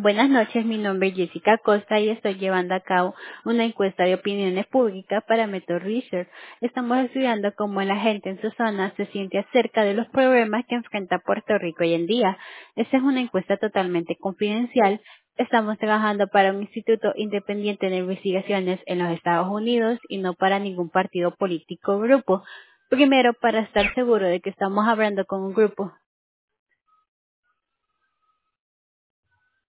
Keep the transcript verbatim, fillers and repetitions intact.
Buenas noches, mi nombre es Jessica Costa y estoy llevando a cabo una encuesta de opiniones públicas para Method Research. Estamos estudiando cómo la gente en su zona se siente acerca de los problemas que enfrenta Puerto Rico hoy en día. Esta es una encuesta totalmente confidencial. Estamos trabajando para un instituto independiente de investigaciones en los Estados Unidos y no para ningún partido político o grupo. Primero, para estar seguro de que estamos hablando con un grupo